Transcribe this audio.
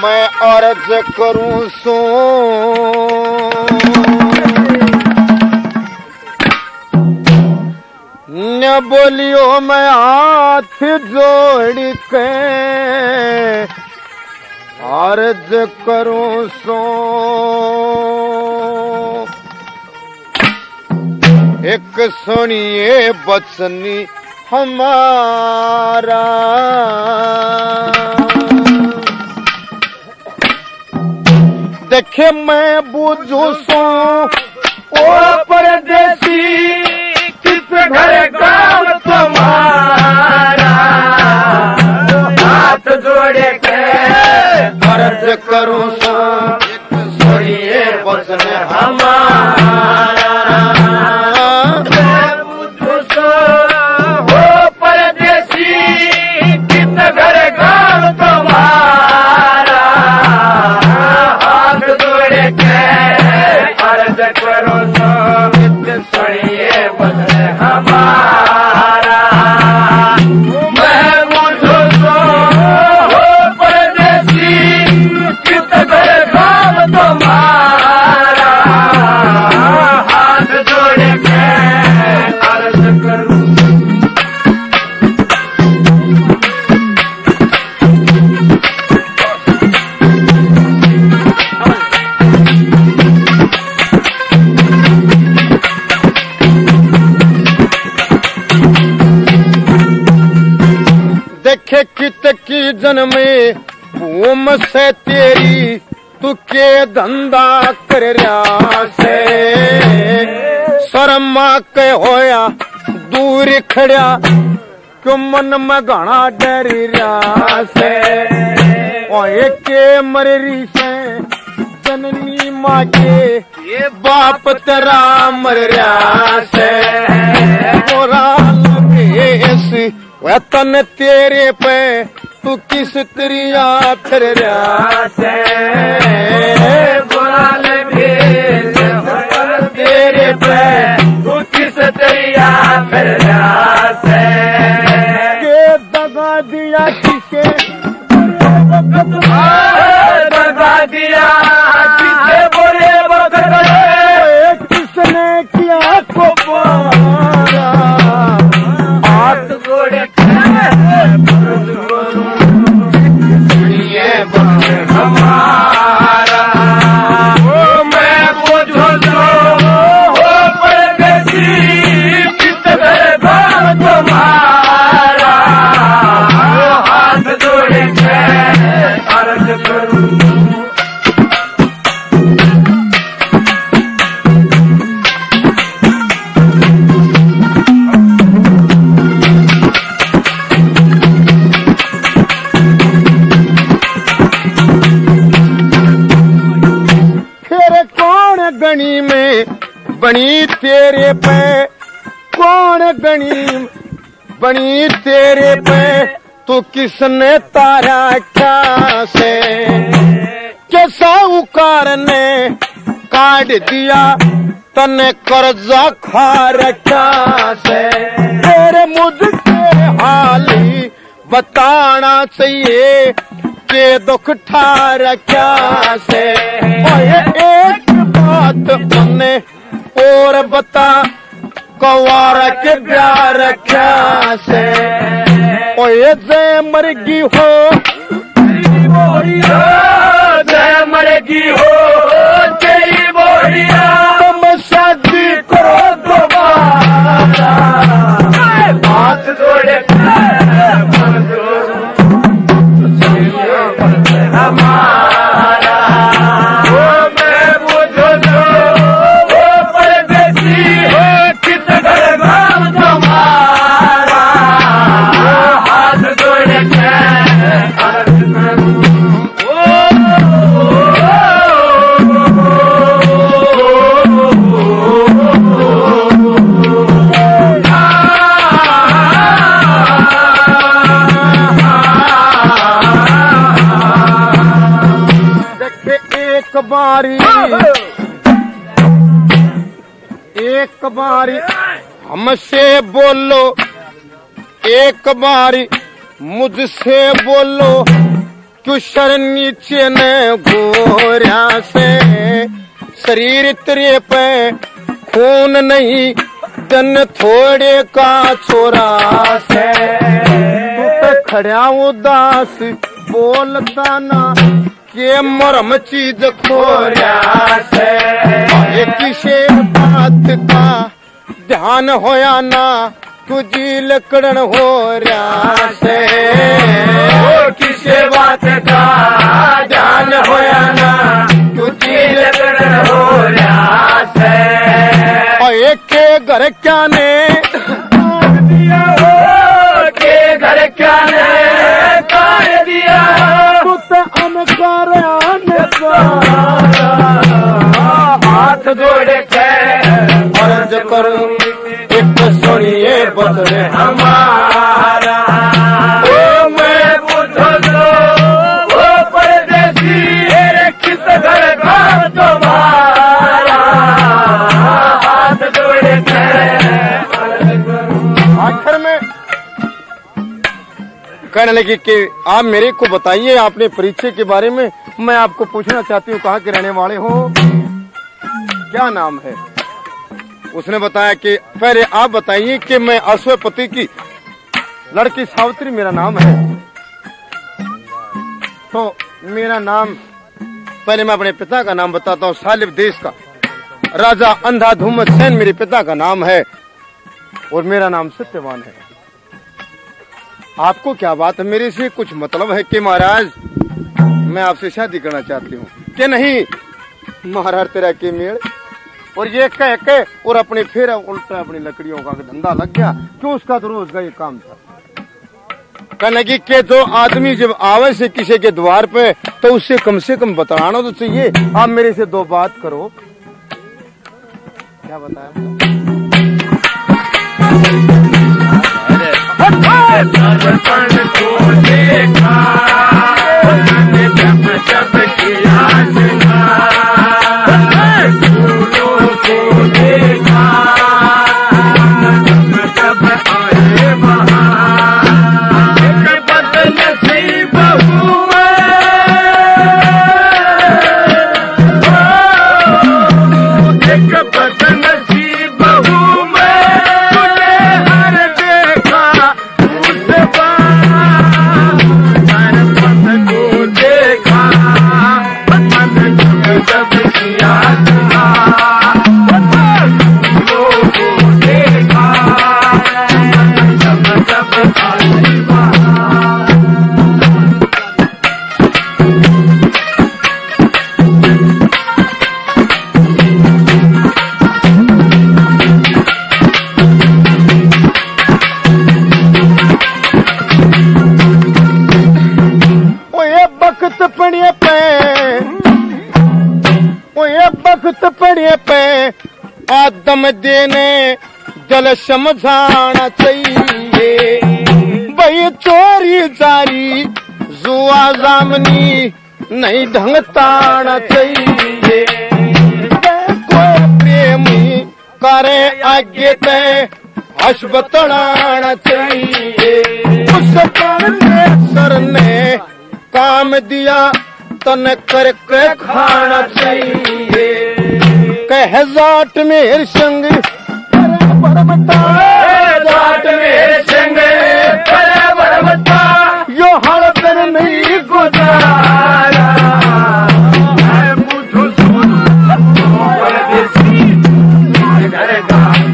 मैं अर्ज करूं सो न बोलियो मैं हाथ जोड़ के अर्ज करूं सो एक सुनिए बचनी हमारा देखे मैं बूझू सो ओ परदेसी किस घर काम तुम्हारा हाथ जोड़े के अर्ज करूं सो सुनिए बचन हमारा बूझू सो ओ परदेसी किस घर काम तुम्हारा हाथ जोड़े के अर्ज करूं सो सुनिए बचन हमारा मैं बूझू सो हो परदेसी कित घर काम तुम्हारा हाथ जोड़े के अर्ज करूं देखे कित की जन्मे भूम से तेरी तू के धंधा कर रहा से शर्मा के होया दूर खड़ा क्यों मन में घना डर रहा से ओए के मरी से जननी माँ के ये बाप तेरा मर रहा से बोरा लगे वतन तेरे पे तू किस त्रिया फिर रहा से बुलाल भेज तेरे पे तू किस त्रिया फिर रहा से के दगा दिया किसे दगा दिया किसे बोले वक्त किसने किया को पारा हाथ जोड़े सुनिए बचन हमारा ओ मैं बूझू सो हो परदेसी किस घर काम तुम्हारा हाथ जोड़े के अर्ज करूं गणी में बनी तेरे पे कौन गणी बनी तेरे पे तू किसने तारा क्या से क्या साहूकार ने काट दिया तने कर्जा खा रखा से तेरे मुझसे हाली बताना चाहिए के दुख ठा रखा से एक बात उन्हें और बता कवार के प्यार क्या से ओए जय मरगी हो जय मरगी हो तेरी बोलिया तुम शादी करो दोबारा हाथ जोड़े हमारा वो मैं बूझू सो वो परदेसी हो कित घर काम तुम्हारा हाथ जोड़े के अर्ज करूं एक बारी हमसे बोलो एक बारी मुझसे बोलो क्यों शर नीचे ने गोरिया से शरीर तेरे पे खून नहीं दन थोड़े का छोरा से तू तो खड़ा उदास बोलता ना के मरम चीज खोरिया से ये किसे बात का ध्यान होया ना तुझी लकड़न हो रहा से किसे बात का ध्यान होया ना तुझी लकड़न हो रहा से एक के घर क्या ने दिया हो के घर क्या ने काट दिया अनकार हाथ जोड़ के अर्ज करूं एक सुनिए बचने हमारा ओ मैं बुझो तो वो परदेसी किस घर का तुम्हारा हाथ जोड़ के आखिर में कहने लगी कि आप मेरे को बताइए अपने परिचय के बारे में। मैं आपको पूछना चाहती हूँ कहाँ के रहने वाले हो, क्या नाम है। उसने बताया कि पहले आप बताइए कि मैं अश्वपति की लड़की सावित्री मेरा नाम है। तो मेरा नाम पहले मैं अपने पिता का नाम बताता हूँ। सालिब देश का राजा अंधाधुन सेन मेरे पिता का नाम है और मेरा नाम सत्यवान है। आपको क्या बात है मेरे से कुछ मतलब है कि महाराज मैं आपसे शादी करना चाहती हूँ कि नहीं। महाराज तेरा के मेल और ये कह के और अपने फिर उल्टा अपनी लकड़ियों का धंधा लग गया। क्यों उसका तो रोज का ये काम था। कहने की कि जो आदमी जब आवे से किसी के द्वार पे तो उससे कम से कम बताना तो चाहिए। आप मेरे से दो बात करो। क्या बताया दर्पण को देखा जब जब किया फूलों को देखा जब आए बहार बदल सी बहू एक बदल सी बहू पड़े पे आदम देने जल समझाना चाहिए। भाई चोरी जारी जुआ जामनी नहीं ढंग ताना चाहिए। कोई प्रेमी करे आगे ते हस बतलाना चाहिए। उस परमेश्वर ने काम दिया तन करके खाना चाहिए। कह जाट मेरे संग जाट मेरे संग यो हर दिन नहीं गुजारा। मैं पूछूं परदेसी घर का